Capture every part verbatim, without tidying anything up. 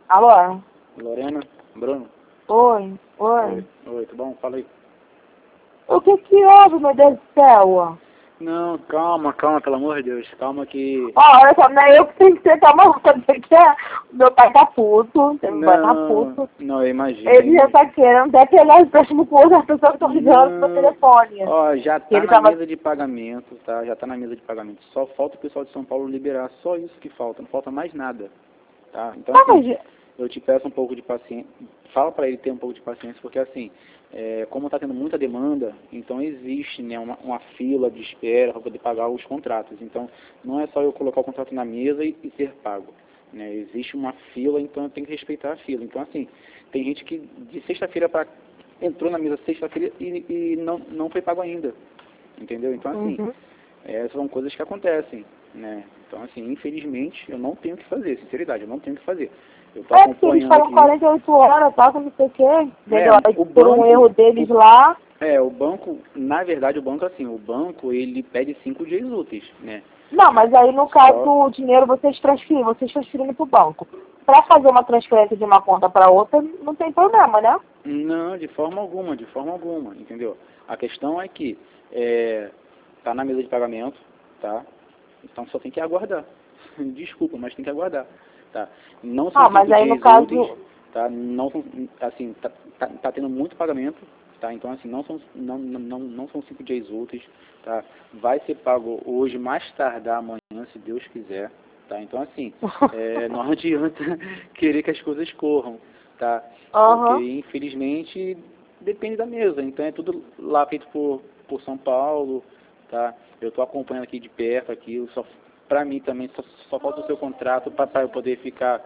Alô? Lorena? Bruno? Oi, oi. Oi, oi, tudo bom? Fala aí. O que que houve, meu Deus do céu? Não, calma, calma, pelo amor de Deus. Calma que... Ó, olha só, não é eu que tenho que ser calma, sabe que é? Meu pai tá puto, meu pai tá Não, puto. não, eu imagino. Ele já imagino. tá querendo até pegar os próximos cursos das pessoas que estão ligando pro Não, telefone. ó, já tá Ele na tava... mesa de pagamento, tá? Já tá na mesa de pagamento. Só falta o pessoal de São Paulo liberar, só isso que falta, não falta mais nada, tá? Então, Ah, assim, mas... eu te peço um pouco de paciência, fala para ele ter um pouco de paciência, porque assim, é, como está tendo muita demanda, então existe, né, uma, uma fila de espera para poder pagar os contratos. Então, não é só eu colocar o contrato na mesa e, e ser pago, né? Existe uma fila, então eu tenho que respeitar a fila. Então, assim, tem gente que de sexta-feira para entrou na mesa sexta-feira e, e não, não foi pago ainda, entendeu? Então, assim, Uhum. essas são coisas que acontecem, né? Então, assim, infelizmente, eu não tenho o que fazer, sinceridade, eu não tenho o que fazer. Eu estou É porque eles acompanhando falam aqui. quarenta e oito horas, tá, com não sei o quê, É, entendeu? Aí, o por um banco, erro deles o, lá... é, o banco, na verdade, o banco, assim, o banco, ele pede cinco dias úteis, né? Não, mas aí no caso Só, o dinheiro vocês transferem, vocês transferindo pro banco. Para fazer uma transferência de uma conta para outra, não tem problema, né? não, de forma alguma, de forma alguma, entendeu? A questão é que é, tá na mesa de pagamento, tá? Então só tem que aguardar. Desculpa, mas tem que aguardar, tá? Não são Ah, mas cinco aí no dias úteis, caso... tá? Não são, assim, tá, tá, tá tendo muito pagamento, tá? Então assim, não são, não, não, não são cinco dias úteis, tá? Vai ser pago hoje, mais tardar amanhã, se Deus quiser, tá? Então assim, é, não adianta querer que as coisas corram, tá? Porque Aham. infelizmente depende da mesa, então é tudo lá feito por, por São Paulo, tá? Eu estou acompanhando aqui de perto aqui, só para mim também só, só falta o seu contrato para eu poder ficar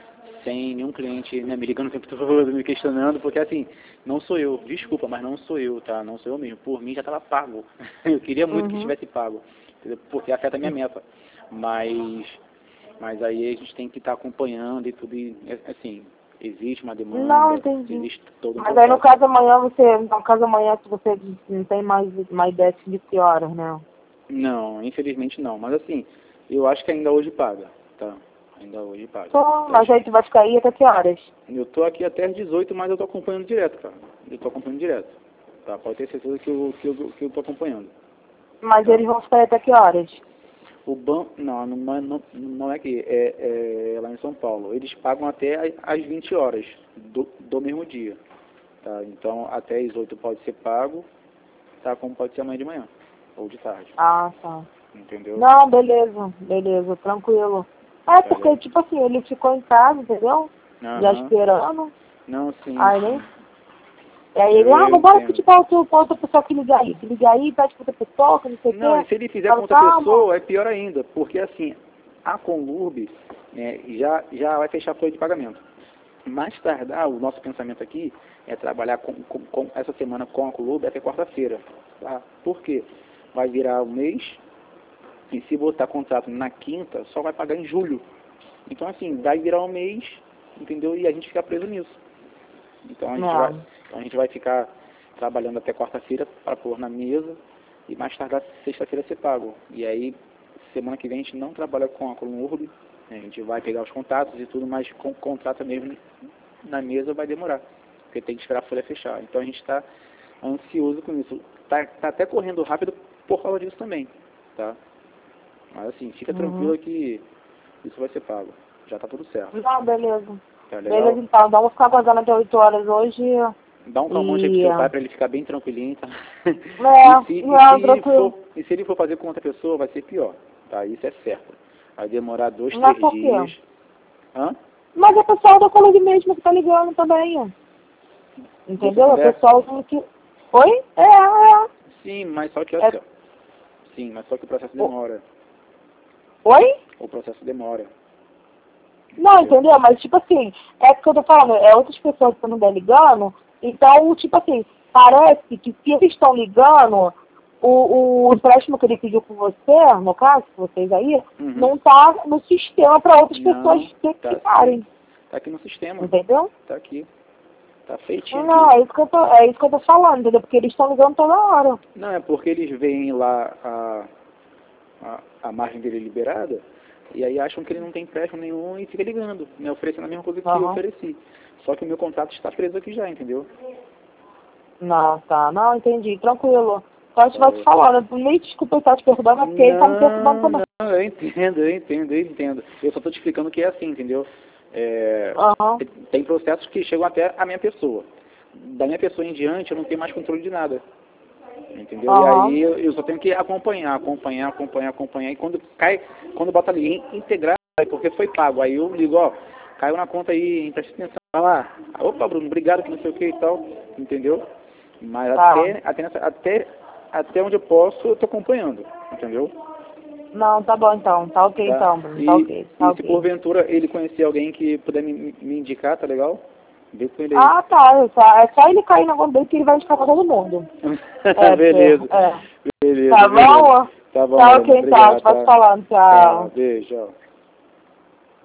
sem nenhum cliente, né, me ligando o tempo todo, me questionando, porque assim, não sou eu, desculpa, mas não sou eu, tá? Não sou eu mesmo. Por mim já estava pago. Eu queria muito que Uhum. estivesse pago, entendeu? Porque afeta a minha meta. Mas, mas aí a gente tem que estar acompanhando e tudo, e, assim, existe uma Não, demanda, entendi. existe todo um Mas aí no processo. caso amanhã você, no caso amanhã se você não tem mais, mais ideia de que horas, né? Não, infelizmente não. Mas assim, eu acho que ainda hoje paga, tá? Ainda hoje paga. Então, Tá? mas aí tu vai ficar aí até que horas? Eu tô aqui até às dezoito, mas eu tô acompanhando direto, cara. Eu tô acompanhando direto. Tá? Pode ter certeza que eu, que eu, que eu tô acompanhando. Mas Tá? eles vão ficar aí até que horas? O banco, não, não, é- não, não é aqui, é, é lá em São Paulo. Eles pagam até às vinte horas do, do mesmo dia. Tá? Então, até às oito pode ser pago, tá? Como pode ser amanhã de manhã, ou de tarde. Ah, tá. Entendeu? Não, beleza, beleza, tranquilo. É, Tá, porque, galera? tipo assim, ele ficou em casa, entendeu? Já Aham. esperando. Não, sim, Aí nem. sim. E aí Eu, ele, ah, eu vambora pedir entendo. pra outra, pra outra pessoa que liga aí. Que liga aí, pede pra outra pessoa, que não sei o Não, e quê. se ele fizer com Fala, outra calma. pessoa, é pior ainda, porque assim, a Conlurb, né, já, já vai fechar a folha de pagamento. Mais tardar, o nosso pensamento aqui é trabalhar com, com, com essa semana com a Conlurb até quarta-feira. Tá? Por quê? Vai virar o mês, e se botar contrato na quinta, só vai pagar em julho. Então assim, vai virar um mês, entendeu? E a gente fica preso nisso. Então a gente vai, Não. então a gente vai ficar trabalhando até quarta-feira para pôr na mesa e mais tardar sexta-feira ser pago. E aí, semana que vem a gente não trabalha com a Coluna Urb, né? A gente vai pegar os contatos e tudo, mas com contrato mesmo na mesa vai demorar, porque tem que esperar a folha fechar. Então a gente está ansioso com isso. Tá, tá até correndo rápido por causa disso também, tá? Mas assim, fica Uhum. tranquilo que isso vai ser pago. Já tá tudo certo. Não, beleza. Tá Beleza, legal? então. Então, vou ficar aguardando até oito horas hoje. Dá um calmante aí pro E... seu pai para ele ficar bem tranquilinho, tá? E se, É, e se não, ele tranquilo. for, e se ele for fazer com outra pessoa, vai ser pior, tá? Isso é certo. Vai demorar dois, Mas três por quê? dias. Hã? Mas é o pessoal da Colônia mesmo que tá ligando também. Você Entendeu? É o conversa? pessoal que... Oi? É, é. Sim, mas só que é. assim, ó. Sim, mas só que o processo O- demora. Oi? O processo demora. Não, Entendeu? entendeu? Mas, tipo assim, é o que eu tô falando, é outras pessoas que estão ligando, então, tipo assim, parece que se eles estão ligando, o, o empréstimo que ele pediu com você, no caso, vocês aí, Uhum. não tá no sistema para outras pessoas Não, que tá sim. quiserem, Tá aqui no sistema. entendeu? Tá aqui. Tá feitinho Não, aqui. é isso que eu tô, é isso que eu tô falando, entendeu? Porque eles estão ligando toda hora. Não, é porque eles veem lá a, a, a margem dele liberada, E aí acham que ele não tem empréstimo nenhum e fica ligando, né, oferecendo a mesma coisa que Uhum. eu ofereci. Só que o meu contrato está preso aqui já, entendeu? Não, tá. Não, entendi. Tranquilo. Então a gente vai te falando. Me desculpa eu estar te perguntando, mas porque ele tá me perguntando também. Não, eu entendo, eu entendo, eu entendo. Eu só tô te explicando que é assim, entendeu? É, Uhum. tem, tem processos que chegam até a minha pessoa. Da minha pessoa em diante, eu não tenho mais controle de nada. Entendeu? Uhum. E aí eu, eu só tenho que acompanhar, acompanhar, acompanhar, acompanhar. E quando cai, quando bota ali, integrar, porque foi pago. Aí eu ligo, ó, caiu na conta aí, presta atenção. Vai lá. Opa, Bruno, obrigado, que não sei o que e tal. Entendeu? Mas Tá. até, até, nessa, até, até onde eu posso, eu tô acompanhando. Entendeu? Não, tá bom então. Tá ok Tá? então, Bruno. E, Tá ok. Tá e se ok. porventura ele conhecer alguém que puder me, me indicar, tá legal? Vê com ele aí. Ah, tá. É só, é só ele cair na conta dele que ele vai indicar pra todo mundo. É, Beleza. é. Beleza, Tá beleza. bom? Tá bom, Tá Bruno, ok então. A obrigado. gente vai Tá. te falando. Tá, Tchau. beijo. Tchau.